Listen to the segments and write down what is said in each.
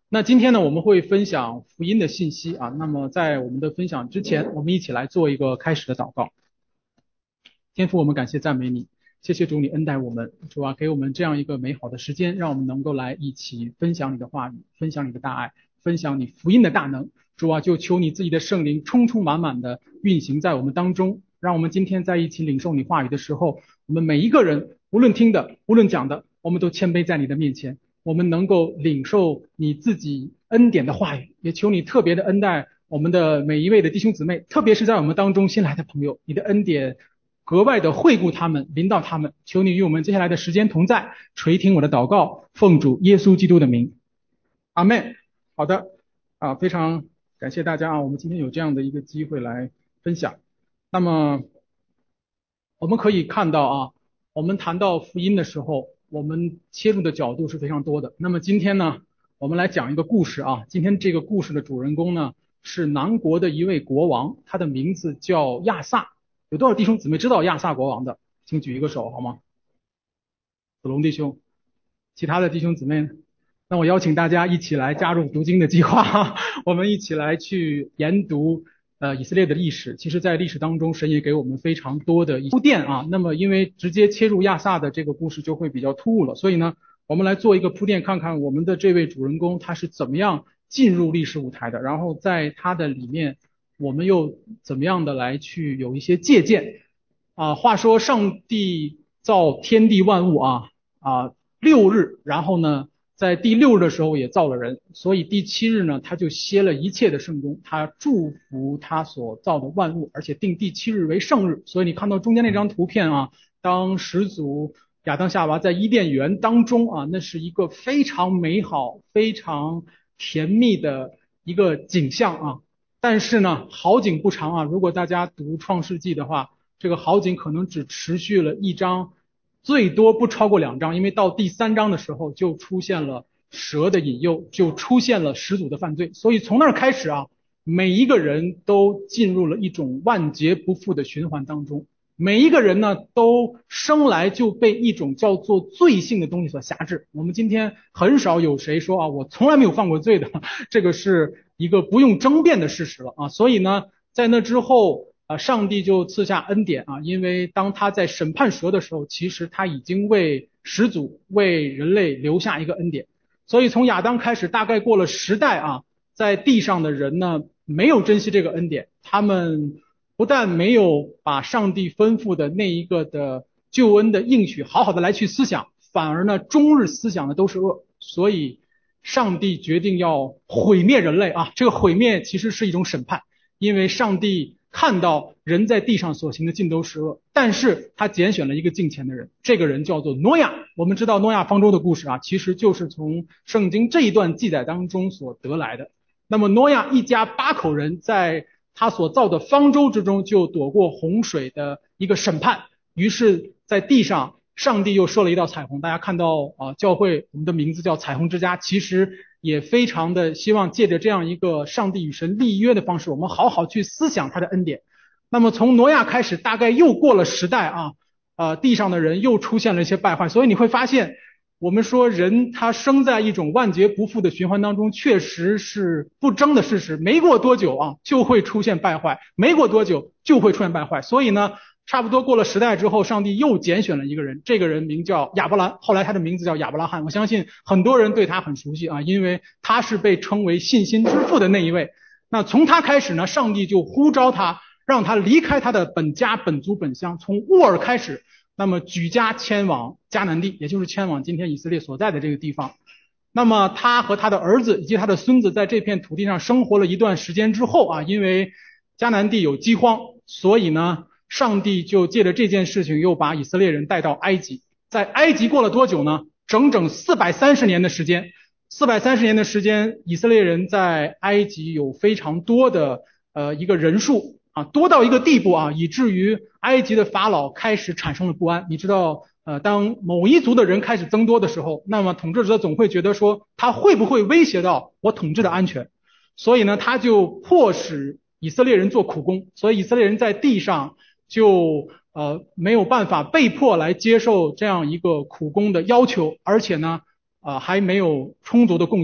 那今天呢，我们会分享福音的信息啊。那么在我们的分享之前，我们一起来做一个开始的祷告。天父，我们感谢赞美你，谢谢主你恩待我们，主啊，给我们这样一个美好的时间，让我们能够来一起分享你的话语，分享你的大爱，分享你福音的大能。主啊，就求你自己的圣灵充充满满的运行在我们当中，让我们今天在一起领受你话语的时候，我们每一个人，无论听的，无论讲的，我们都谦卑在你的面前，我们能够领受你自己恩典的话语，也求你特别的恩待我们的每一位的弟兄姊妹，特别是在我们当中新来的朋友，你的恩典格外的惠顾他们，临到他们。求你与我们接下来的时间同在，垂听我的祷告，奉主耶稣基督的名，阿门。好的，非常感谢大家啊，我们今天有这样的一个机会来分享。那么我们可以看到啊，我们谈到福音的时候，我们切入的角度是非常多的。那么今天呢，我们来讲一个故事啊。今天这个故事的主人公呢，是南国的一位国王，他的名字叫亚萨。有多少弟兄姊妹知道亚萨国王的？请举一个手好吗？子龙弟兄，其他的弟兄姊妹呢？那我邀请大家一起来加入读经的计划，我们一起来去研读以色列的历史。其实，在历史当中，神也给我们非常多的铺垫啊。那么，因为直接切入亚萨的这个故事就会比较突兀了，所以呢，我们来做一个铺垫，看看我们的这位主人公他是怎么样进入历史舞台的，然后在他的里面，我们又怎么样的来去有一些借鉴啊。话说，上帝造天地万物6日，然后呢，在第6日的时候也造了人，所以第7日呢，他就歇了一切的圣工，他祝福他所造的万物，而且定第7日为圣日。所以你看到中间那张图片啊，当始祖亚当夏娃在伊甸园当中啊，那是一个非常美好、非常甜蜜的一个景象啊。但是呢，好景不长啊，如果大家读创世纪的话，这个好景可能只持续了一章，最多不超过2章，因为到第3章的时候就出现了蛇的引诱，就出现了始祖的犯罪。所以从那儿开始啊，每一个人都进入了一种万劫不复的循环当中。每一个人呢，都生来就被一种叫做罪性的东西所辖制。我们今天很少有谁说啊，我从来没有犯过罪的，这个是一个不用争辩的事实了啊。所以呢，在那之后上帝就赐下恩典啊，因为当他在审判蛇的时候，其实他已经为始祖、为人类留下一个恩典。所以从亚当开始，大概过了10代啊，在地上的人呢，没有珍惜这个恩典，他们不但没有把上帝吩咐的那一个的救恩的应许好好的来去思想，反而呢，终日思想的都是恶。所以上帝决定要毁灭人类啊，这个毁灭其实是一种审判。因为上帝看到人在地上所行的尽都是恶，但是他拣选了一个敬虔的人，这个人叫做挪亚。我们知道挪亚方舟的故事啊，其实就是从圣经这一段记载当中所得来的。那么挪亚一家8口人在他所造的方舟之中就躲过洪水的一个审判，于是在地上上帝又设了一道彩虹。大家看到教会我们的名字叫彩虹之家，其实也非常的希望借着这样一个上帝与神立约的方式，我们好好去思想他的恩典。那么从挪亚开始，大概又过了10代地上的人又出现了一些败坏，所以你会发现，我们说人他生在一种万劫不复的循环当中，确实是不争的事实。没过多久就会出现败坏，没过多久就会出现败坏。所以呢，差不多过了10代之后，上帝又拣选了一个人，这个人名叫亚伯兰，后来他的名字叫亚伯拉罕。我相信很多人对他很熟悉啊，因为他是被称为信心之父的那一位。那从他开始呢，上帝就呼召他，让他离开他的本家本族本乡，从乌尔开始，那么举家迁往迦南地，也就是迁往今天以色列所在的这个地方。那么他和他的儿子以及他的孙子在这片土地上生活了一段时间之后因为迦南地有饥荒，所以呢，上帝就借着这件事情又把以色列人带到埃及。在埃及过了多久呢？整整430年的时间。430年的时间，以色列人在埃及有非常多的一个人数多到一个地步以至于埃及的法老开始产生了不安。你知道当某一族的人开始增多的时候，那么统治者总会觉得说他会不会威胁到我统治的安全，所以呢，他就迫使以色列人做苦工，所以以色列人在地上就没有办法，被迫来接受这样一个苦工的要求，而且呢还没有充足的供应。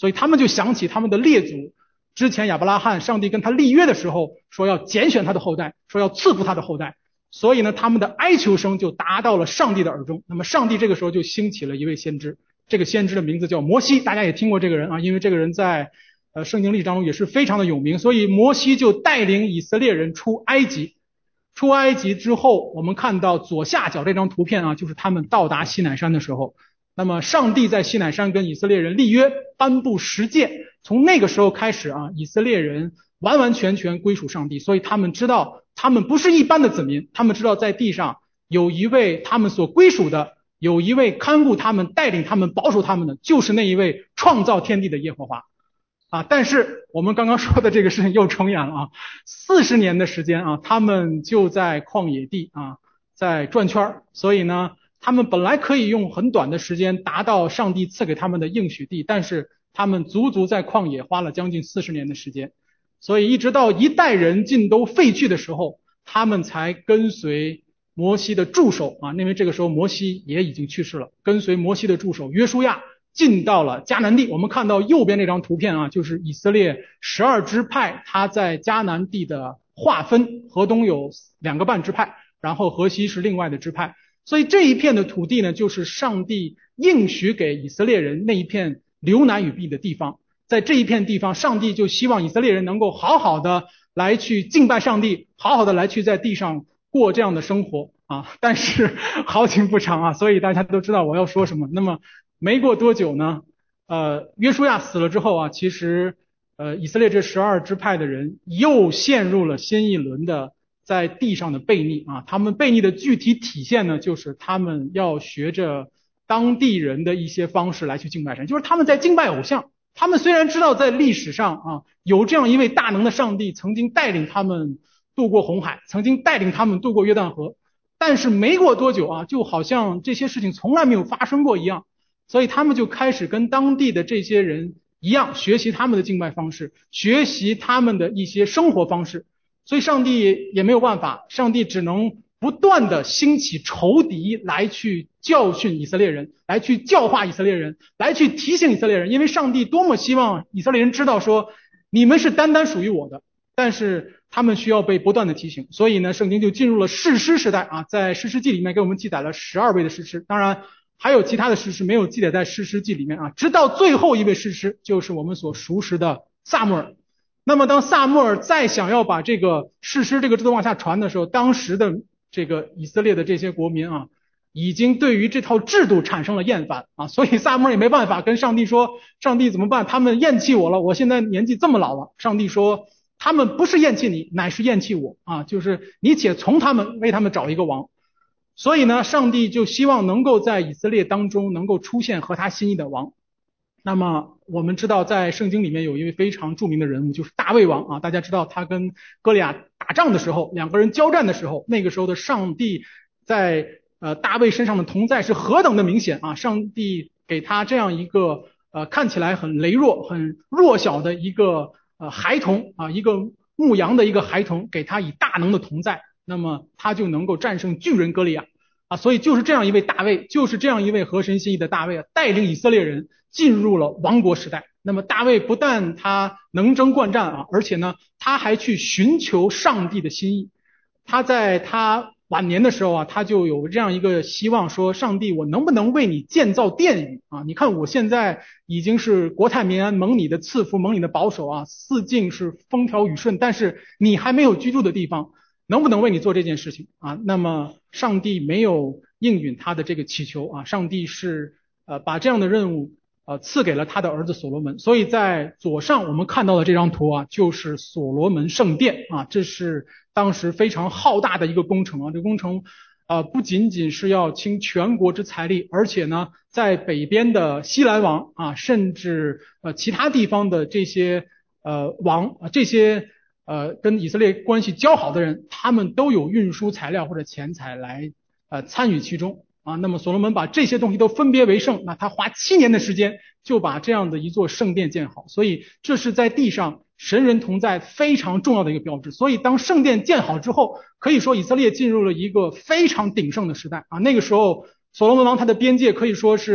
所以他们就想起他们的列祖之前亚伯拉罕上帝跟他立约的时候说要拣选他的后代，说要赐福他的后代，所以呢他们的哀求声就达到了上帝的耳中。那么上帝这个时候就兴起了一位先知，这个先知的名字叫摩西，大家也听过这个人啊，因为这个人在圣经历史当中也是非常的有名，所以摩西就带领以色列人出埃及。出埃及之后，我们看到左下角这张图片啊，就是他们到达西乃山的时候。那么上帝在西乃山跟以色列人立约，颁布十诫，从那个时候开始啊，以色列人完完全全归属上帝，所以他们知道他们不是一般的子民，他们知道在地上有一位他们所归属的，有一位看顾他们、带领他们、保守他们的，就是那一位创造天地的耶和华。但是我们刚刚说的这个事情又重演了啊，40年的时间啊，他们就在旷野地啊，在转圈，所以呢，他们本来可以用很短的时间达到上帝赐给他们的应许地，但是他们足足在旷野花了将近40年的时间，所以一直到一代人尽都废去的时候，他们才跟随摩西的助手啊，因为这个时候摩西也已经去世了，跟随摩西的助手约书亚进到了迦南地。我们看到右边这张图片啊，就是以色列12支派，它在迦南地的划分，河东有2个半支派，然后河西是另外的支派。所以这一片的土地呢，就是上帝应许给以色列人那一片流奶与蜜的地方。在这一片地方，上帝就希望以色列人能够好好的来去敬拜上帝，好好的来去在地上过这样的生活啊。但是好景不长啊，所以大家都知道我要说什么。那么没过多久呢，约书亚死了之后啊，其实以色列这12支派的人又陷入了新一轮的在地上的悖逆啊。他们悖逆的具体体现呢，就是他们要学着当地人的一些方式来去敬拜神，就是他们在敬拜偶像。他们虽然知道在历史上啊有这样一位大能的上帝曾经带领他们渡过红海，曾经带领他们渡过约旦河，但是没过多久啊，就好像这些事情从来没有发生过一样。所以他们就开始跟当地的这些人一样，学习他们的敬拜方式，学习他们的一些生活方式。所以上帝也没有办法，上帝只能不断的兴起仇敌来去教训以色列人，来去教化以色列人，来去提醒以色列人。因为上帝多么希望以色列人知道说，你们是单单属于我的，但是他们需要被不断的提醒。所以呢，圣经就进入了士师时代啊，在士师记里面给我们记载了12位的士师，当然还有其他的士师没有记载在士师记里面啊，直到最后一位士师就是我们所熟识的撒母耳。那么当撒母耳再想要把这个士师这个制度往下传的时候，当时的这个以色列的这些国民啊，已经对于这套制度产生了厌烦啊，所以撒母耳也没办法跟上帝说，上帝怎么办？他们厌弃我了，我现在年纪这么老了。上帝说，他们不是厌弃你，乃是厌弃我啊，就是你且从他们为他们找一个王。所以呢，上帝就希望能够在以色列当中能够出现合他心意的王。那么我们知道在圣经里面有一位非常著名的人物，就是大卫王啊。大家知道他跟歌利亚打仗的时候，两个人交战的时候，那个时候的上帝在大卫身上的同在是何等的明显啊！上帝给他这样一个看起来很羸弱、很弱小的一个孩童啊，一个牧羊的一个孩童，给他以大能的同在，那么他就能够战胜巨人歌利亚啊。所以就是这样一位大卫，就是这样一位合神心意的大卫啊，带领以色列人进入了王国时代。那么大卫不但他能征惯战啊，而且呢，他还去寻求上帝的心意。他在他晚年的时候啊，他就有这样一个希望说，上帝，我能不能为你建造殿宇啊？你看我现在已经是国泰民安，蒙你的赐福，蒙你的保守啊，四境是风调雨顺，但是你还没有居住的地方，能不能为你做这件事情啊？那么上帝没有应允他的这个祈求啊，上帝是把这样的任务赐给了他的儿子所罗门。所以在左上我们看到的这张图啊，就是所罗门圣殿啊，这是当时非常浩大的一个工程啊。这个工程不仅仅是要倾全国之财力，而且呢，在北边的西兰王啊，甚至其他地方的这些王这些跟以色列关系交好的人，他们都有运输材料或者钱财来参与其中啊。那么所罗门把这些东西都分别为圣，那他花7年的时间就把这样的一座圣殿建好。所以这是在地上神人同在非常重要的一个标志。所以当圣殿建好之后，可以说以色列进入了一个非常鼎盛的时代啊。那个时候所罗门王他的边界可以说是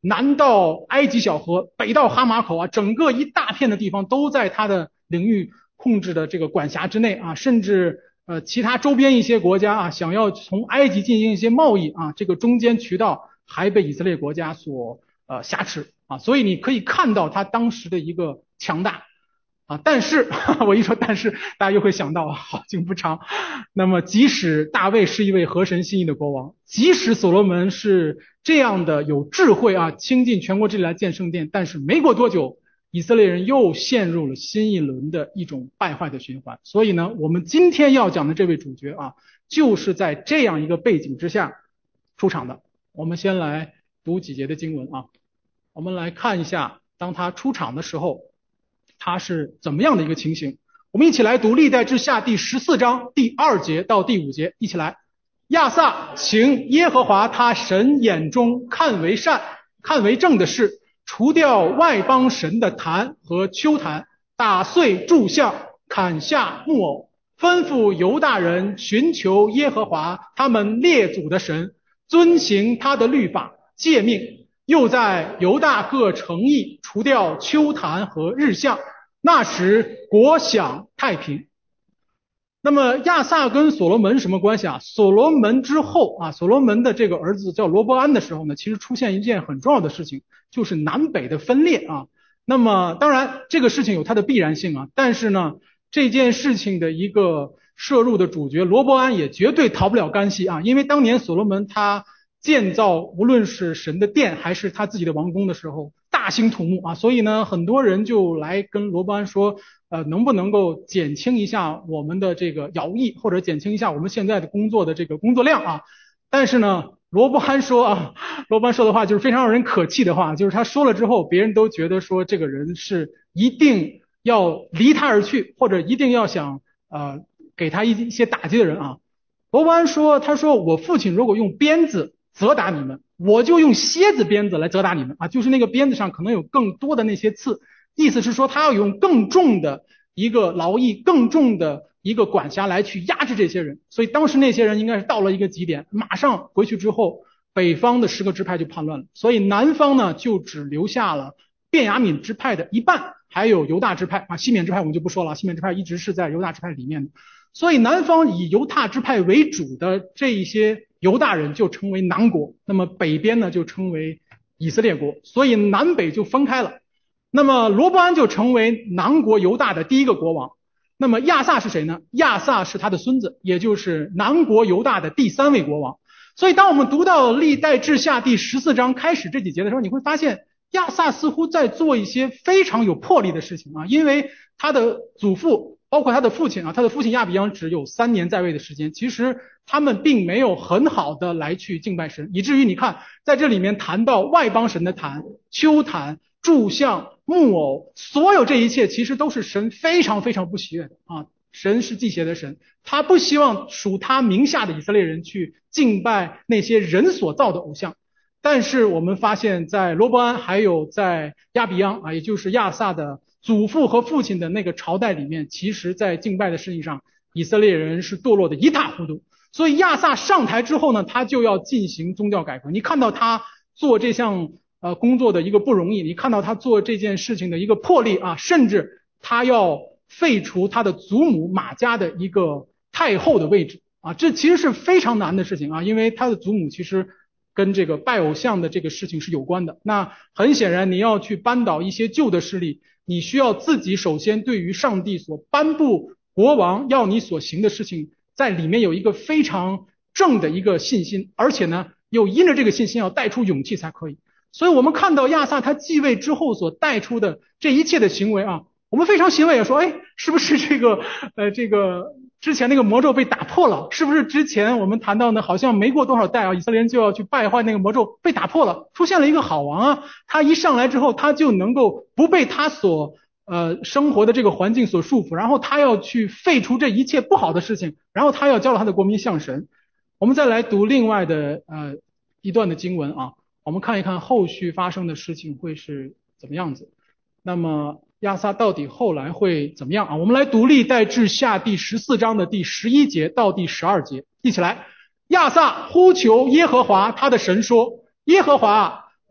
南到埃及小河，北到哈马口啊，整个一大片的地方都在他的领域控制的这个管辖之内啊，甚至其他周边一些国家啊，想要从埃及进行一些贸易啊，这个中间渠道还被以色列国家所挟持啊，所以你可以看到他当时的一个强大。但是我一说但是，大家又会想到好景不长。那么，即使大卫是一位合神心意的国王，即使所罗门是这样的有智慧啊，倾尽全国之力来建圣殿，但是没过多久，以色列人又陷入了新一轮的一种败坏的循环。所以呢，我们今天要讲的这位主角啊，就是在这样一个背景之下出场的。我们先来读几节的经文啊，我们来看一下，当他出场的时候，他是怎么样的一个情形。我们一起来读历代志下第14章第2节到第5节，一起来。亚萨行耶和华他神眼中看为善看为正的事，除掉外邦神的坛和丘坛，打碎柱像，砍下木偶，吩咐犹大人寻求耶和华他们列祖的神，遵行他的律法诫命，又在犹大各城邑除掉丘坛和日像，那时国享太平。那么亚萨跟所罗门什么关系啊？所罗门之后啊，所罗门的这个儿子叫罗伯安的时候呢，其实出现一件很重要的事情，就是南北的分裂啊。那么当然这个事情有它的必然性啊，但是呢，这件事情的一个涉入的主角罗伯安也绝对逃不了干系啊，因为当年所罗门他建造无论是神的殿还是他自己的王宫的时候，大兴土木啊，所以呢，很多人就来跟罗伯安说，能不能够减轻一下我们的这个徭役，或者减轻一下我们现在的工作的这个工作量啊？但是呢，罗伯安说的话就是非常让人可气的话，就是他说了之后，别人都觉得说这个人是一定要离他而去，或者一定要想给他一些打击的人啊。罗伯安说，他说我父亲如果用鞭子责打你们，我就用蝎子鞭子来责打你们啊，就是那个鞭子上可能有更多的那些刺，意思是说他要用更重的一个劳役，更重的一个管辖来去压制这些人。所以当时那些人应该是到了一个极点，马上回去之后，北方的10个支派就叛乱了，所以南方呢就只留下了便雅悯支派的一半，还有犹大支派啊，西缅支派我们就不说了，西缅支派一直是在犹大支派里面的。所以南方以犹大支派为主的这一些犹大人就称为南国，那么北边呢就称为以色列国，所以南北就分开了。那么罗伯安就成为南国犹大的第一个国王。那么亚萨是谁呢？亚萨是他的孙子，也就是南国犹大的第3位国王。所以当我们读到历代志下第14章开始这几节的时候，你会发现亚萨似乎在做一些非常有魄力的事情啊，因为他的祖父包括他的父亲啊，他的父亲亚比央只有3年在位的时间，其实他们并没有很好的来去敬拜神，以至于你看在这里面谈到外邦神的坛、丘坛、柱像、木偶，所有这一切其实都是神非常非常不喜悦的啊。神是忌邪的神，他不希望属他名下的以色列人去敬拜那些人所造的偶像。但是我们发现在罗伯安还有在亚比央啊，也就是亚萨的祖父和父亲的那个朝代里面，其实在敬拜的事情上，以色列人是堕落的一塌糊涂。所以亚萨上台之后呢，他就要进行宗教改革。你看到他做这项工作的一个不容易，你看到他做这件事情的一个魄力啊，甚至他要废除他的祖母玛迦的一个太后的位置啊，这其实是非常难的事情啊，因为他的祖母其实跟这个拜偶像的这个事情是有关的。那很显然，你要去扳倒一些旧的势力，你需要自己首先对于上帝所颁布国王要你所行的事情，在里面有一个非常正的一个信心，而且呢，又因着这个信心要带出勇气才可以。所以我们看到亚萨他继位之后所带出的这一切的行为啊，我们非常欣慰啊，说，哎，是不是这个之前那个魔咒被打破了？是不是之前我们谈到呢，好像没过多少代啊，以色列人就要去败坏那个魔咒被打破了，出现了一个好王啊，他一上来之后，他就能够不被他所生活的这个环境所束缚，然后他要去废除这一切不好的事情，然后他要教导他的国民向神。我们再来读另外的一段的经文啊，我们看一看后续发生的事情会是怎么样子。那么亚萨到底后来会怎么样啊？我们来读历代志下第14章的第11节到第12节，一起来。亚萨呼求耶和华他的神说：耶和华，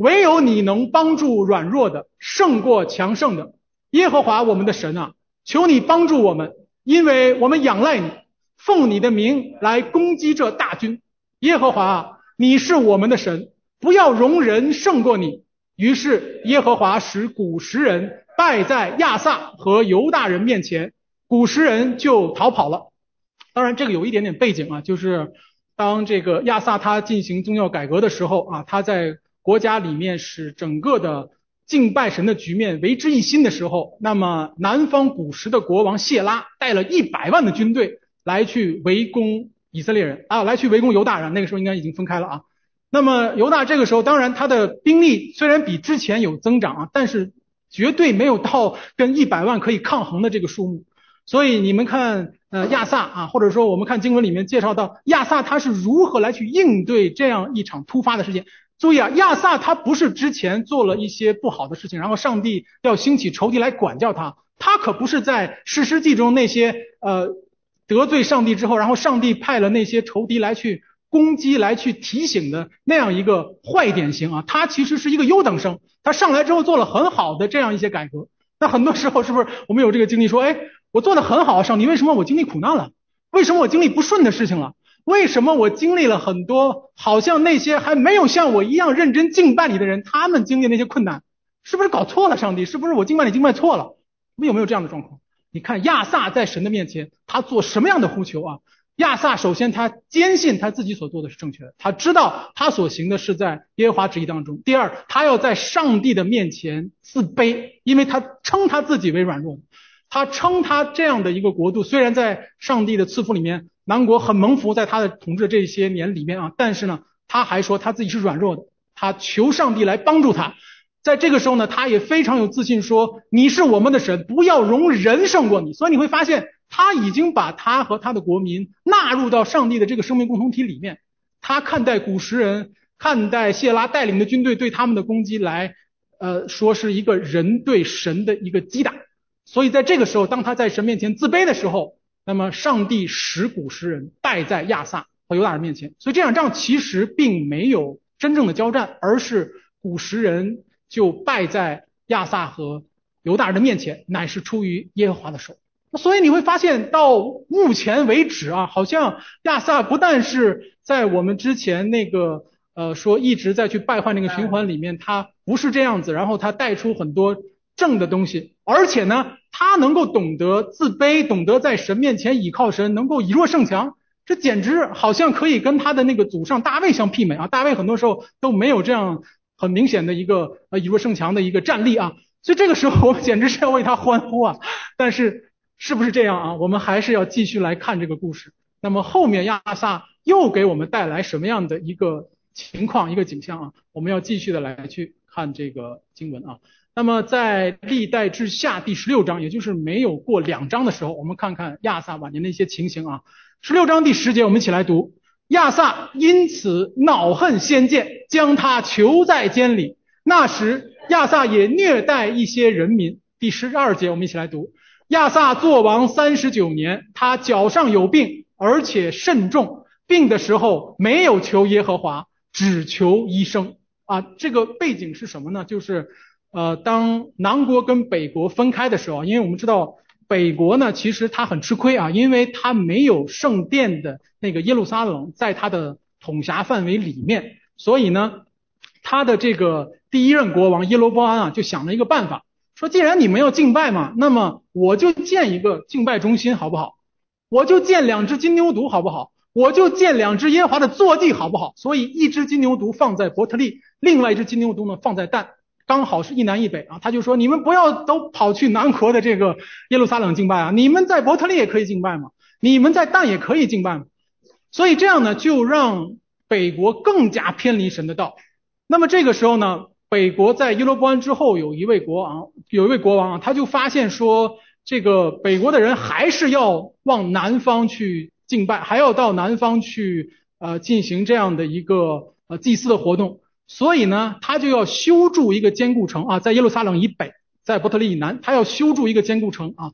唯有你能帮助软弱的，胜过强盛的。耶和华我们的神啊，求你帮助我们，因为我们仰赖你，奉你的名来攻击这大军。耶和华啊，你是我们的神，不要容人胜过你。于是耶和华使古时人败在亚萨和犹大人面前，古时人就逃跑了。当然这个有一点点背景啊，就是当这个亚萨他进行宗教改革的时候啊，他在国家里面使整个的敬拜神的局面为之一新的时候，那么南方古时的国王谢拉带了100万的军队来去围攻以色列人啊，来去围攻犹大人，那个时候应该已经分开了啊。那么犹大这个时候当然他的兵力虽然比之前有增长啊，但是绝对没有到跟100万可以抗衡的这个数目。所以你们看亚萨啊，或者说我们看经文里面介绍到亚萨他是如何来去应对这样一场突发的事件。注意啊，亚萨他不是之前做了一些不好的事情，然后上帝要兴起仇敌来管教他，他可不是在士师记中那些得罪上帝之后，然后上帝派了那些仇敌来去攻击来去提醒的那样一个坏典型啊，他其实是一个优等生，他上来之后做了很好的这样一些改革。那很多时候是不是我们有这个经历说，哎，我做得很好，上帝为什么我经历苦难了？为什么我经历不顺的事情了？为什么我经历了很多好像那些还没有像我一样认真敬拜你的人，他们经历那些困难，是不是搞错了？上帝是不是我敬拜你敬拜错了？我们有没有这样的状况？你看亚萨在神的面前，他做什么样的呼求啊？亚萨首先他坚信他自己所做的是正确的，他知道他所行的是在耶和华旨意当中。第二，他要在上帝的面前自卑，因为他称他自己为软弱的，他称他这样的一个国度虽然在上帝的赐福里面南国很蒙福，在他的统治这些年里面啊，但是呢他还说他自己是软弱的，他求上帝来帮助他。在这个时候呢，他也非常有自信说，你是我们的神，不要容人胜过你。所以你会发现他已经把他和他的国民纳入到上帝的这个生命共同体里面。他看待古时人，看待谢拉带领的军队对他们的攻击来说是一个人对神的一个击打。所以在这个时候，当他在神面前自卑的时候，那么上帝使古时人败在亚萨和犹大人面前。所以这场仗其实并没有真正的交战，而是古时人就败在亚萨和犹大人的面前，乃是出于耶和华的手。所以你会发现到目前为止啊，好像亚萨不但是在我们之前那个说一直在去败坏那个循环里面，他不是这样子，然后他带出很多正的东西，而且呢他能够懂得自卑，懂得在神面前倚靠神，能够以弱胜强，这简直好像可以跟他的那个祖上大卫相媲美啊。大卫很多时候都没有这样很明显的一个以弱胜强的一个战力啊，所以这个时候我们简直是要为他欢呼啊。但是是不是这样啊？我们还是要继续来看这个故事。那么后面亚萨又给我们带来什么样的一个情况，一个景象啊？我们要继续的来去看这个经文啊。那么在历代志下第16章，也就是没有过2章的时候，我们看看亚萨晚年的一些情形啊。16章第10节，我们一起来读。亚萨因此恼恨先见，将他囚在监里。那时亚萨也虐待一些人民。第12节，我们一起来读。亚萨作王39年，他脚上有病，而且甚重，病的时候没有求耶和华，只求医生啊。这个背景是什么呢？就是当南国跟北国分开的时候，因为我们知道北国呢其实他很吃亏啊，因为他没有圣殿的那个耶路撒冷在他的统辖范围里面，所以呢他的这个第一任国王耶罗波安啊就想了一个办法，说既然你们要敬拜嘛，那么我就建一个敬拜中心好不好？我就建2只金牛犊好不好？我就建2只耶和华的坐地好不好？所以1只金牛犊放在伯特利，另外1只金牛犊呢放在但，刚好是一南一北啊。他就说你们不要都跑去南国的这个耶路撒冷敬拜啊，你们在伯特利也可以敬拜嘛，你们在但也可以敬拜嘛。所以这样呢就让北国更加偏离神的道。那么这个时候呢，北国在耶罗波安之后有一位国王啊，他就发现说这个北国的人还是要往南方去敬拜，还要到南方去进行这样的一个祭祀的活动，所以呢他就要修筑一个坚固城啊，在耶路撒冷以北，在伯特利以南，他要修筑一个坚固城啊。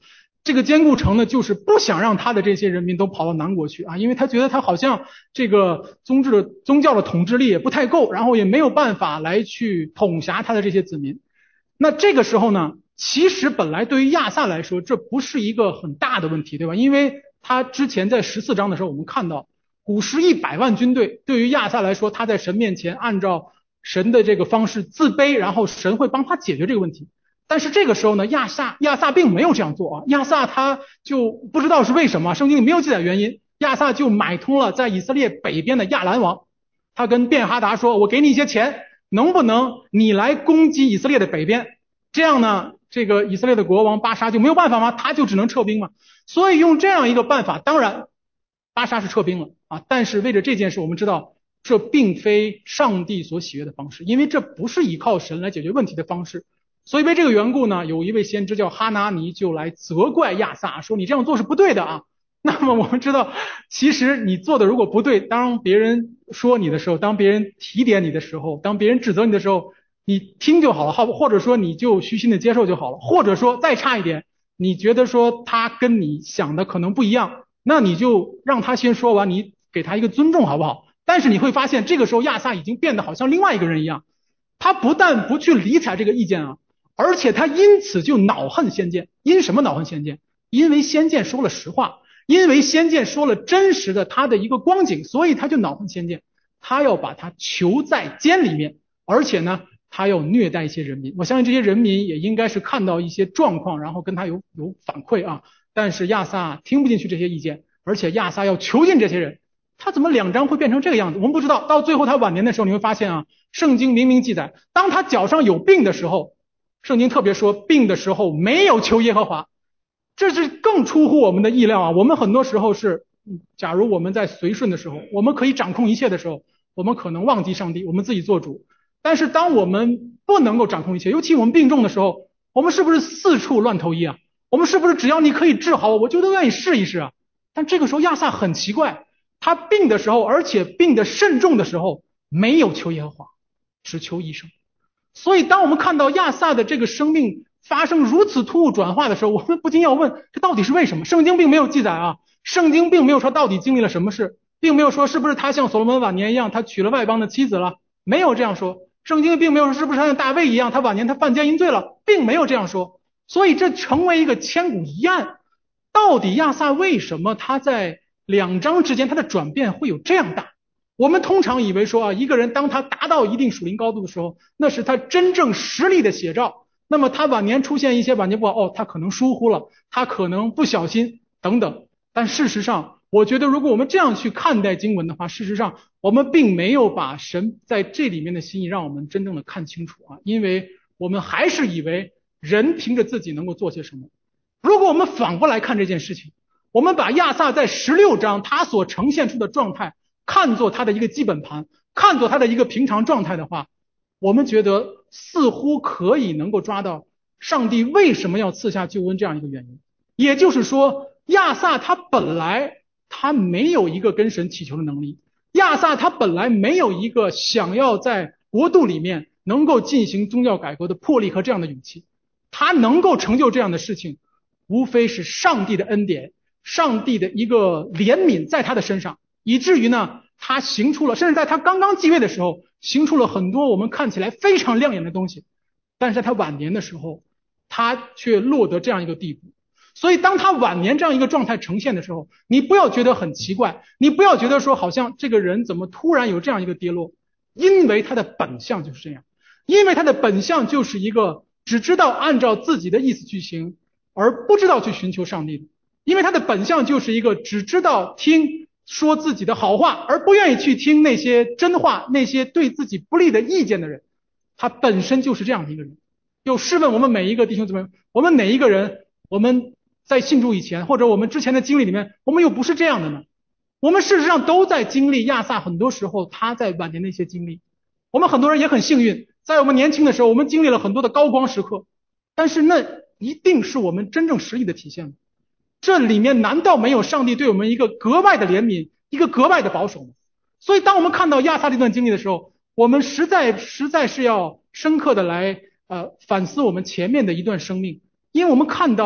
这个坚固城呢，就是不想让他的这些人民都跑到南国去啊，因为他觉得他好像这个宗教的统治力也不太够，然后也没有办法来去统辖他的这些子民。那这个时候呢，其实本来对于亚萨来说，这不是一个很大的问题，对吧？因为他之前在14章的时候，我们看到古时100万军队，对于亚萨来说，他在神面前按照神的这个方式自卑，然后神会帮他解决这个问题。但是这个时候呢，亚萨并没有这样做啊，亚萨他就不知道是为什么，圣经里没有记载原因，亚萨就买通了在以色列北边的亚兰王，他跟便哈达说：“我给你一些钱，能不能你来攻击以色列的北边？这样呢，这个以色列的国王巴沙就没有办法吗？他就只能撤兵嘛。所以用这样一个办法，当然巴沙是撤兵了啊，但是为了这件事，我们知道这并非上帝所喜悦的方式，因为这不是依靠神来解决问题的方式。”所以为这个缘故呢，有一位先知叫哈拿尼就来责怪亚萨，说你这样做是不对的啊。那么我们知道，其实你做的如果不对，当别人说你的时候，当别人提点你的时候，当别人指责你的时候，你听就好了，或者说你就虚心的接受就好了，或者说再差一点，你觉得说他跟你想的可能不一样，那你就让他先说完，你给他一个尊重好不好？但是你会发现，这个时候亚萨已经变得好像另外一个人一样，他不但不去理睬这个意见啊，而且他因此就恼恨先见。因什么恼恨先见？因为先见说了实话，因为先见说了真实的他的一个光景，所以他就恼恨先见，他要把他囚在监里面，而且呢，他要虐待一些人民。我相信这些人民也应该是看到一些状况，然后跟他有反馈啊。但是亚萨听不进去这些意见，而且亚萨要囚禁这些人。他怎么2章会变成这个样子？我们不知道。到最后他晚年的时候，你会发现啊，圣经明明记载，当他脚上有病的时候，圣经特别说，病的时候没有求耶和华，这是更出乎我们的意料啊！我们很多时候是，假如我们在随顺的时候，我们可以掌控一切的时候，我们可能忘记上帝，我们自己做主。但是当我们不能够掌控一切，尤其我们病重的时候，我们是不是四处乱投医啊？我们是不是只要你可以治好我就都愿意试一试啊？但这个时候亚萨很奇怪，他病的时候，而且病得甚重的时候，没有求耶和华，只求医生。所以当我们看到亚萨的这个生命发生如此突兀转化的时候，我们不禁要问，这到底是为什么？圣经并没有记载啊，圣经并没有说到底经历了什么事，并没有说是不是他像所罗门晚年一样，他娶了外邦的妻子了，没有这样说。圣经并没有说是不是他像大卫一样，他晚年他犯奸淫罪了，并没有这样说。所以这成为一个千古疑案，到底亚萨为什么他在2章之间他的转变会有这样大？我们通常以为说啊，一个人当他达到一定属灵高度的时候，那是他真正实力的写照。那么他晚年出现一些晚年不好，他可能疏忽了，他可能不小心等等。但事实上，我觉得如果我们这样去看待经文的话，事实上我们并没有把神在这里面的心意让我们真正的看清楚啊，因为我们还是以为人凭着自己能够做些什么。如果我们反过来看这件事情，我们把亚萨在16章他所呈现出的状态看作他的一个基本盘，看作他的一个平常状态的话，我们觉得似乎可以能够抓到上帝为什么要赐下救恩这样一个原因。也就是说，亚萨他本来他没有一个跟神祈求的能力，亚萨他本来没有一个想要在国度里面能够进行宗教改革的魄力和这样的勇气，他能够成就这样的事情，无非是上帝的恩典，上帝的一个怜悯在他的身上，以至于呢，他行出了，甚至在他刚刚继位的时候，行出了很多我们看起来非常亮眼的东西，但是在他晚年的时候，他却落得这样一个地步。所以当他晚年这样一个状态呈现的时候，你不要觉得很奇怪，你不要觉得说好像这个人怎么突然有这样一个跌落，因为他的本相就是这样，因为他的本相就是一个只知道按照自己的意思去行，而不知道去寻求上帝的，因为他的本相就是一个只知道听说自己的好话，而不愿意去听那些真话，那些对自己不利的意见的人，他本身就是这样的一个人。就试问我们每一个弟兄姊妹，我们哪一个人，我们在信主以前，或者我们之前的经历里面，我们又不是这样的呢？我们事实上都在经历亚萨很多时候他在晚年的一些经历。我们很多人也很幸运，在我们年轻的时候，我们经历了很多的高光时刻，但是那一定是我们真正实力的体现吗？这里面难道没有上帝对我们一个格外的怜悯，一个格外的保守吗？所以当我们看到亚萨这段经历的时候，我们实在是要深刻的来反思我们前面的一段生命，因为我们看到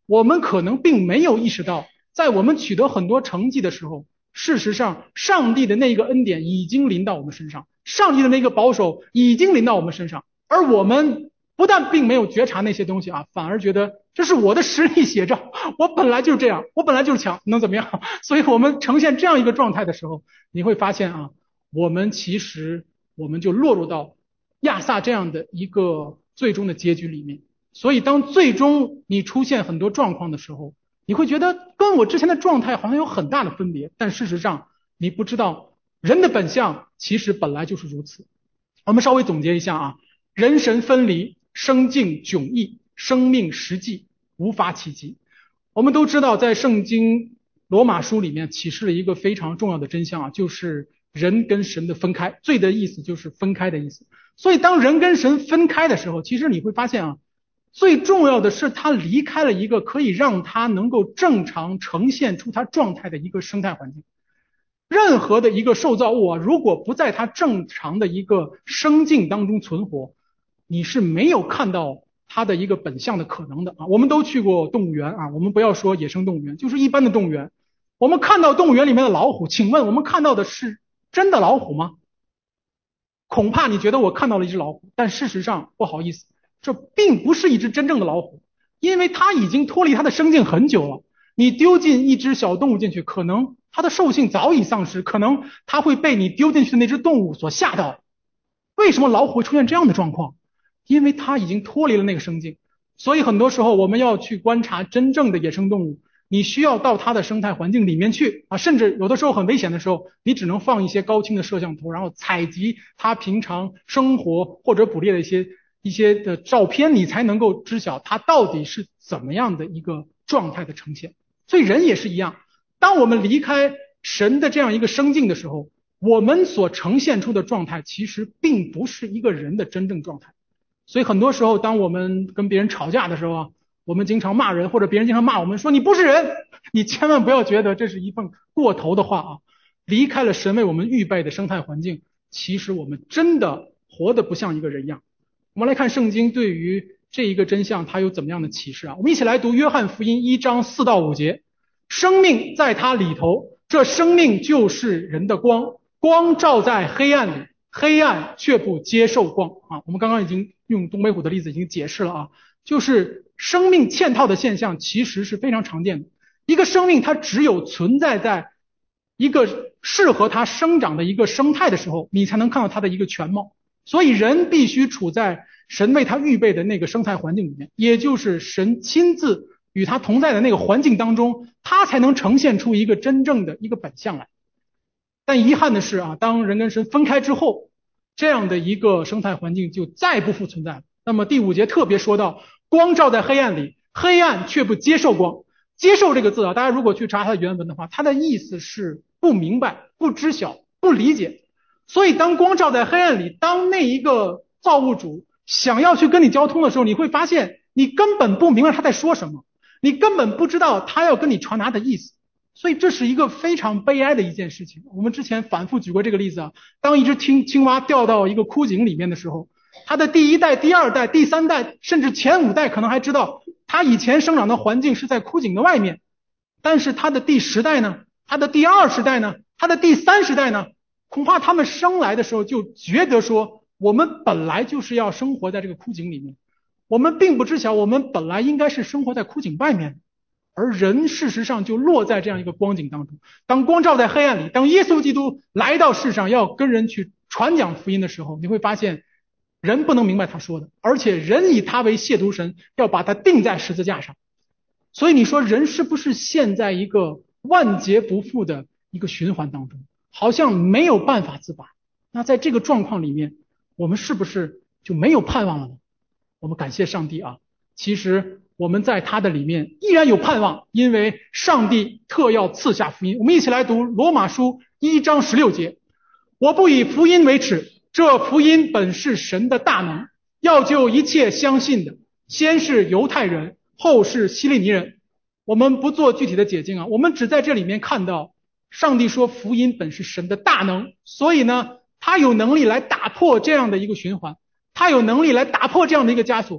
我们可能并没有意识到，在我们取得很多成绩的时候，事实上上帝的那个恩典已经临到我们身上，上帝的那个保守已经临到我们身上，而我们不但并没有觉察那些东西啊，反而觉得这是我的实力写照，我本来就是这样，我本来就是强，能怎么样？所以我们呈现这样一个状态的时候，你会发现啊，我们其实我们就落入到亚萨这样的一个最终的结局里面。所以当最终你出现很多状况的时候，你会觉得跟我之前的状态好像有很大的分别，但事实上你不知道人的本相其实本来就是如此。我们稍微总结一下啊，人神分离，生境迥异，生命实际，无法企及。我们都知道，在圣经罗马书里面启示了一个非常重要的真相啊，就是人跟神的分开。罪的意思就是分开的意思。所以当人跟神分开的时候，其实你会发现啊，最重要的是他离开了一个可以让他能够正常呈现出他状态的一个生态环境。任何的一个受造物啊，如果不在它正常的一个生境当中存活，你是没有看到它的一个本相的可能的啊。我们都去过动物园啊，我们不要说野生动物园，就是一般的动物园。我们看到动物园里面的老虎，请问我们看到的是真的老虎吗？恐怕你觉得我看到了一只老虎，但事实上不好意思，这并不是一只真正的老虎，因为它已经脱离它的生境很久了。你丢进一只小动物进去，可能它的兽性早已丧失，可能它会被你丢进去的那只动物所吓到。为什么老虎会出现这样的状况？因为它已经脱离了那个生境。所以很多时候我们要去观察真正的野生动物，你需要到它的生态环境里面去啊，甚至有的时候很危险的时候，你只能放一些高清的摄像头，然后采集它平常生活或者捕猎的一些的照片，你才能够知晓它到底是怎么样的一个状态的呈现。所以人也是一样，当我们离开神的这样一个生境的时候，我们所呈现出的状态其实并不是一个人的真正状态。所以很多时候，当我们跟别人吵架的时候啊，我们经常骂人，或者别人经常骂我们说你不是人，你千万不要觉得这是一份过头的话啊。离开了神为我们预备的生态环境，其实我们真的活得不像一个人一样。我们来看圣经对于这一个真相，它有怎么样的启示啊？我们一起来读约翰福音1章4到5节。生命在它里头，这生命就是人的光，光照在黑暗里，黑暗却不接受光啊。我们刚刚已经用东北虎的例子已经解释了啊，就是生命嵌套的现象其实是非常常见的。一个生命它只有存在在一个适合它生长的一个生态的时候，你才能看到它的一个全貌。所以人必须处在神为他预备的那个生态环境里面，也就是神亲自与他同在的那个环境当中，他才能呈现出一个真正的一个本相来。但遗憾的是啊，当人跟神分开之后，这样的一个生态环境就再不复存在了。那么第5节特别说到，光照在黑暗里，黑暗却不接受光。接受这个字啊，大家如果去查它的原文的话，它的意思是不明白、不知晓、不理解。所以当光照在黑暗里，当那一个造物主想要去跟你交通的时候，你会发现你根本不明白他在说什么，你根本不知道他要跟你传达的意思。所以这是一个非常悲哀的一件事情。我们之前反复举过这个例子啊，当一只青蛙掉到一个枯井里面的时候，它的第1代、第2代、第3代，甚至前5代可能还知道它以前生长的环境是在枯井的外面，但是它的第10代呢，它的第20代呢，它的第30代呢，恐怕他们生来的时候就觉得说，我们本来就是要生活在这个枯井里面，我们并不知晓我们本来应该是生活在枯井外面，而人事实上就落在这样一个光景当中。当光照在黑暗里，当耶稣基督来到世上要跟人去传讲福音的时候，你会发现人不能明白他说的，而且人以他为亵渎神，要把他钉在十字架上。所以你说人是不是陷在一个万劫不复的一个循环当中，好像没有办法自拔？那在这个状况里面，我们是不是就没有盼望了呢？我们感谢上帝啊，其实我们在他的里面依然有盼望，因为上帝特要赐下福音。我们一起来读罗马书1章16节。我不以福音为耻，这福音本是神的大能，要救一切相信的，先是犹太人，后是希利尼人。我们不做具体的解经啊，我们只在这里面看到上帝说福音本是神的大能，所以呢，他有能力来打破这样的一个循环，他有能力来打破这样的一个枷锁。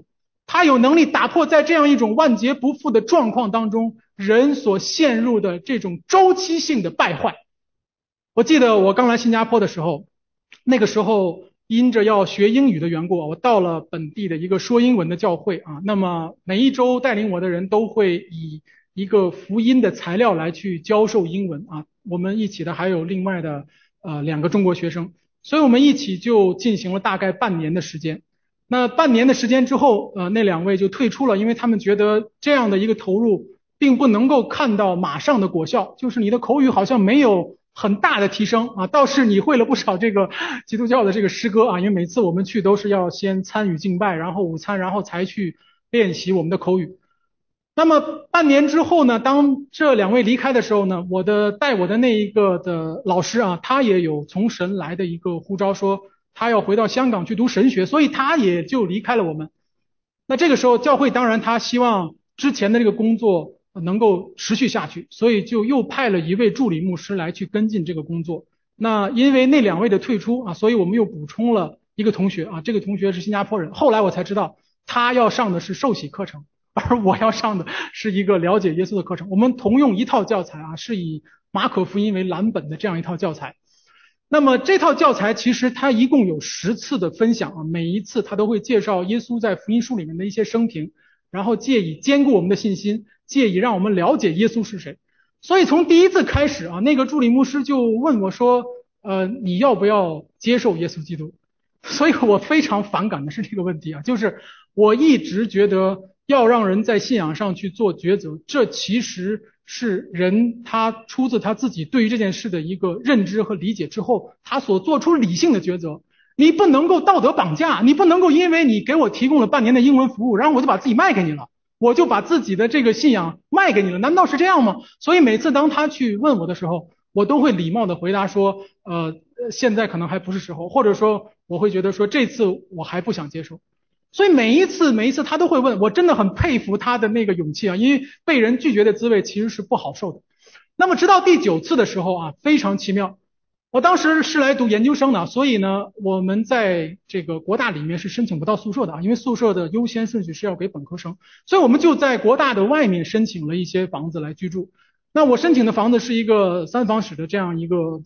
他有能力打破在这样一种万劫不复的状况当中人所陷入的这种周期性的败坏。我记得我刚来新加坡的时候，那个时候因着要学英语的缘故，我到了本地的一个说英文的教会啊。那么每一周带领我的人都会以一个福音的材料来去教授英文啊。我们一起的还有另外的2个中国学生，所以我们一起就进行了大概半年的时间。那半年的时间之后，那2位就退出了，因为他们觉得这样的一个投入并不能够看到马上的果效，就是你的口语好像没有很大的提升啊，倒是你会了不少这个基督教的这个诗歌啊，因为每次我们去都是要先参与敬拜，然后午餐，然后才去练习我们的口语。那么半年之后呢，当这2位离开的时候呢，带我的那一个的老师啊，他也有从神来的一个呼召，说他要回到香港去读神学，所以他也就离开了我们。那这个时候教会当然他希望之前的这个工作能够持续下去，所以就又派了一位助理牧师来去跟进这个工作。那因为那2位的退出啊，所以我们又补充了一个同学啊，这个同学是新加坡人，后来我才知道他要上的是受洗课程，而我要上的是一个了解耶稣的课程。我们同用一套教材啊，是以马可福音为蓝本的这样一套教材。那么这套教材其实它一共有10次的分享啊，每一次它都会介绍耶稣在福音书里面的一些生平，然后借以坚固我们的信心，借以让我们了解耶稣是谁。所以从第一次开始啊，那个助理牧师就问我说，你要不要接受耶稣基督？所以我非常反感的是这个问题啊，就是我一直觉得要让人在信仰上去做抉择，这其实是人他出自他自己对于这件事的一个认知和理解之后，他所做出理性的抉择。你不能够道德绑架，你不能够因为你给我提供了半年的英文服务，然后我就把自己卖给你了，我就把自己的这个信仰卖给你了，难道是这样吗？所以每次当他去问我的时候，我都会礼貌的回答说，现在可能还不是时候，或者说我会觉得说这次我还不想接受。所以每一次他都会问，我真的很佩服他的那个勇气啊，因为被人拒绝的滋味其实是不好受的。那么直到第9次的时候啊，非常奇妙，我当时是来读研究生的，所以呢，我们在这个国大里面是申请不到宿舍的啊，因为宿舍的优先顺序是要给本科生，所以我们就在国大的外面申请了一些房子来居住。那我申请的房子是一个3房室的这样一个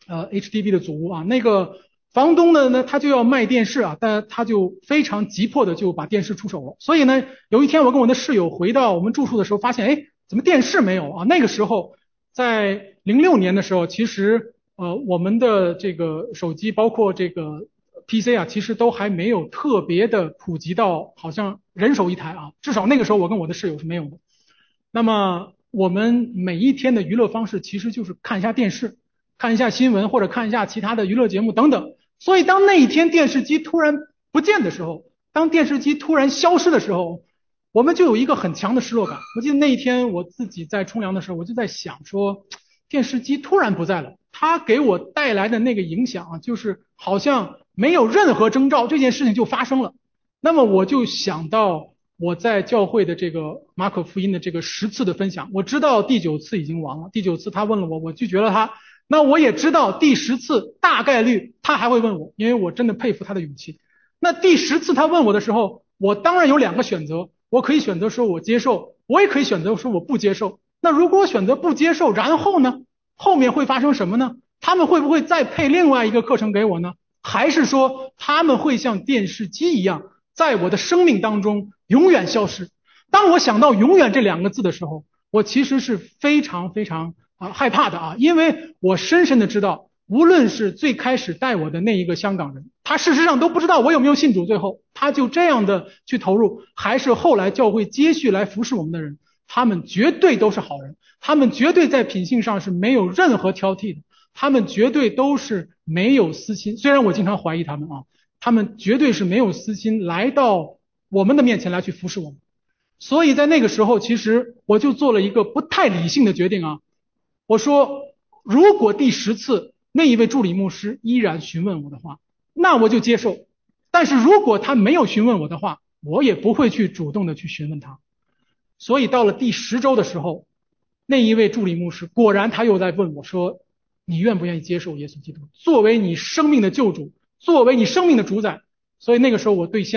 HDB 的组屋啊，那个房东呢他就要卖电视啊，但他就非常急迫的就把电视出手了。所以呢，有一天我跟我的室友回到我们住处的时候，发现怎么电视没有啊？那个时候在06年的时候，其实我们的这个手机包括这个 PC 啊，其实都还没有特别的普及到好像人手一台啊，至少那个时候我跟我的室友是没有的。那么我们每一天的娱乐方式其实就是看一下电视，看一下新闻或者看一下其他的娱乐节目等等。所以当那一天电视机突然不见的时候，当电视机突然消失的时候，我们就有一个很强的失落感。我记得那一天我自己在冲凉的时候，我就在想说，电视机突然不在了，它给我带来的那个影响啊，就是好像没有任何征兆，这件事情就发生了。那么我就想到我在教会的这个马可福音的这个10次的分享，我知道第9次已经完了，第9次他问了我，我拒绝了他。那我也知道第10次大概率他还会问我，因为我真的佩服他的勇气。那第10次他问我的时候，我当然有2个选择，我可以选择说我接受，我也可以选择说我不接受。那如果我选择不接受，然后呢，后面会发生什么呢？他们会不会再配另外一个课程给我呢？还是说他们会像电视机一样，在我的生命当中永远消失？当我想到永远这2个字的时候，我其实是非常非常害怕的啊，因为我深深的知道，无论是最开始带我的那一个香港人，他事实上都不知道我有没有信主，最后他就这样的去投入，还是后来教会接续来服侍我们的人，他们绝对都是好人，他们绝对在品性上是没有任何挑剔的，他们绝对都是没有私心，虽然我经常怀疑他们啊，他们绝对是没有私心来到我们的面前来去服侍我们。所以在那个时候，其实我就做了一个不太理性的决定啊。我说，如果第10次那一位助理牧师依然询问我的话，那我就接受；但是如果他没有询问我的话，我也不会去主动的去询问他。所以到了第10周的时候，那一位助理牧师果然他又在问我说：“你愿不愿意接受耶稣基督作为你生命的救主，作为你生命的主宰？”所以那个时候我兑现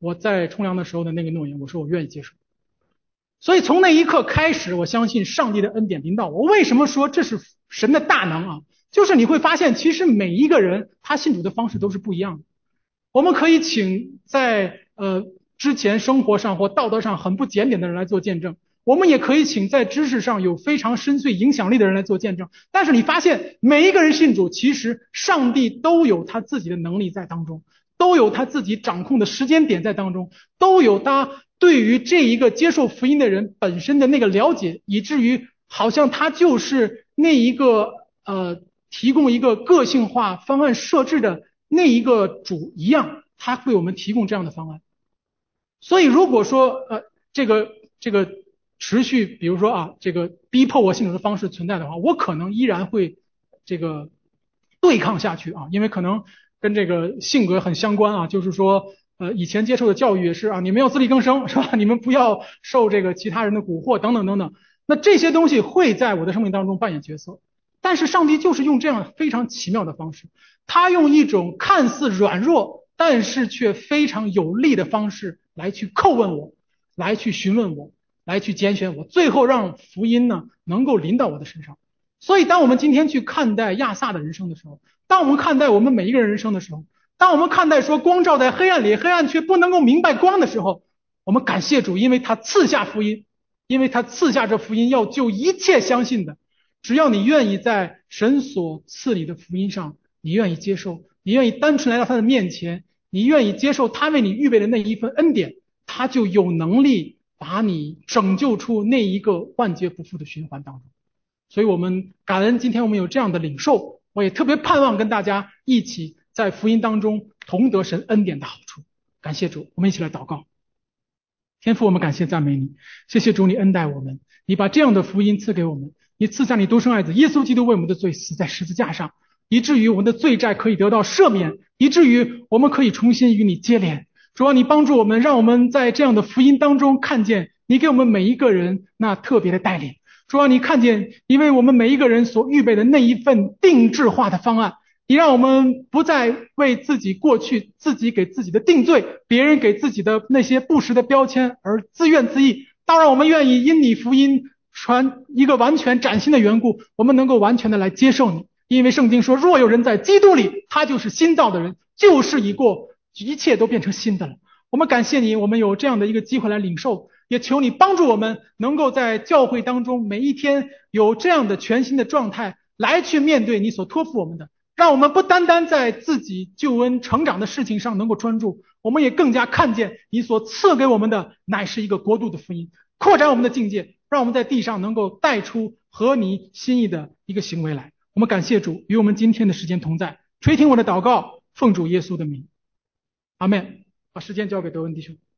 我在冲凉的时候的那个诺言，我说我愿意接受。所以从那一刻开始，我相信上帝的恩典临到我。为什么说这是神的大能啊？就是你会发现，其实每一个人他信主的方式都是不一样的。我们可以请在之前生活上或道德上很不检点的人来做见证，我们也可以请在知识上有非常深邃影响力的人来做见证。但是你发现每一个人信主，其实上帝都有他自己的能力在当中，都有他自己掌控的时间点在当中，都有他对于这一个接受福音的人本身的那个了解，以至于好像他就是那一个提供一个个性化方案设置的那一个主一样，他为我们提供这样的方案。所以如果说这个持续，比如说这个逼迫我信主的方式存在的话，我可能依然会这个对抗下去因为可能跟这个性格很相关就是说以前接受的教育也是你们要自力更生是吧？你们不要受这个其他人的蛊惑等等等等。那这些东西会在我的生命当中扮演角色，但是上帝就是用这样非常奇妙的方式，他用一种看似软弱但是却非常有力的方式来去叩问我，来去询问我，来去拣选我，最后让福音呢能够临到我的身上。所以当我们今天去看待亚萨的人生的时候，当我们看待我们每一个人人生的时候，当我们看待说光照在黑暗里，黑暗却不能够明白光的时候，我们感谢主，因为他赐下福音，因为他赐下这福音要救一切相信的。只要你愿意在神所赐你的福音上，你愿意接受，你愿意单纯来到他的面前，你愿意接受他为你预备的那一份恩典，他就有能力把你拯救出那一个万劫不复的循环当中。所以我们感恩今天我们有这样的领受，我也特别盼望跟大家一起在福音当中同得神恩典的好处。感谢主，我们一起来祷告。天父，我们感谢赞美你，谢谢主你恩待我们，你把这样的福音赐给我们，你赐下你独生爱子耶稣基督为我们的罪死在十字架上，以至于我们的罪债可以得到赦免，以至于我们可以重新与你接连。主啊，你帮助我们，让我们在这样的福音当中看见你给我们每一个人那特别的带领。主啊，你看见你为我们每一个人所预备的那一份定制化的方案，你让我们不再为自己过去自己给自己的定罪，别人给自己的那些不实的标签而自怨自艾。当然我们愿意因你福音传一个完全崭新的缘故，我们能够完全的来接受你。因为圣经说，若有人在基督里，他就是新造的人，旧事已过，一切都变成新的了。我们感谢你，我们有这样的一个机会来领受，也求你帮助我们能够在教会当中每一天有这样的全新的状态来去面对你所托付我们的，让我们不单单在自己救恩成长的事情上能够专注，我们也更加看见你所赐给我们的乃是一个国度的福音，扩展我们的境界，让我们在地上能够带出合你心意的一个行为来。我们感谢主与我们今天的时间同在，垂听我的祷告，奉主耶稣的名，阿们。把时间交给德文弟兄。